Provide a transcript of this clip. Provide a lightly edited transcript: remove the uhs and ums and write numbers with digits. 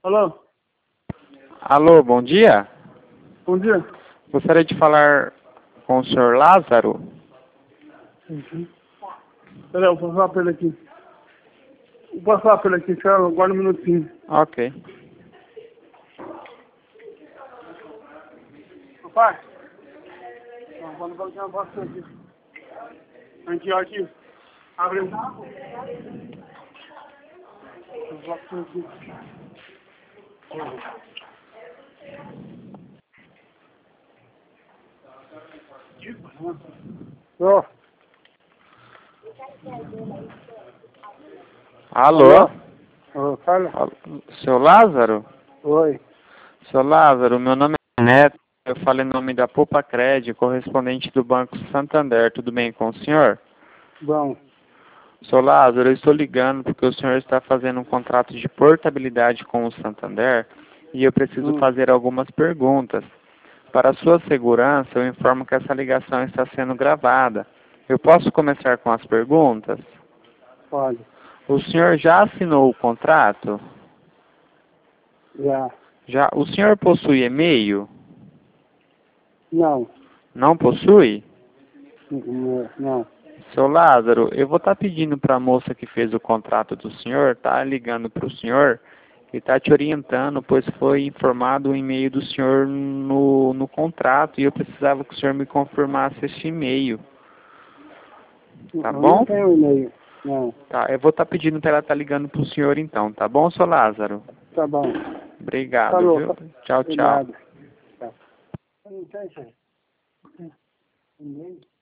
Alô? Alô, bom dia. Bom dia. Gostaria de falar com o senhor Lázaro. Uhum. Peraí, eu vou passar pra ele aqui. Vou passar pra ele aqui, cara. Aguarda um minutinho. Ok. Papai? Não, vamos colocar uma bastante aqui. Aqui, ó, aqui. Abre o... Bastante aqui. Ó. Alô? Alô, fala. Seu Lázaro? Oi. Seu Lázaro, meu nome é Neto. Eu falo em nome da Poupa Cred, correspondente do Banco Santander. Tudo bem com o senhor? Bom. Seu Lázaro, eu estou ligando porque o senhor está fazendo um contrato de portabilidade com o Santander e eu preciso fazer algumas perguntas. Para a sua segurança, eu informo que essa ligação está sendo gravada. Eu posso começar com as perguntas? Pode. O senhor já assinou o contrato? Já. Já. O senhor possui e-mail? Não. Não possui? Não. Seu Lázaro, eu vou estar pedindo para a moça que fez o contrato do senhor, tá ligando para o senhor e tá te orientando, pois foi informado o e-mail do senhor no contrato e eu precisava que o senhor me confirmasse esse e-mail. Tá Eu bom? não tenho e-mail. Não. Tá, eu vou estar pedindo para ela estar ligando para o senhor então, tá bom, seu Lázaro? Tá bom. Obrigado, Falou. viu? Tchau, De tchau. nada. Tá. Não tem, senhor. E-mail?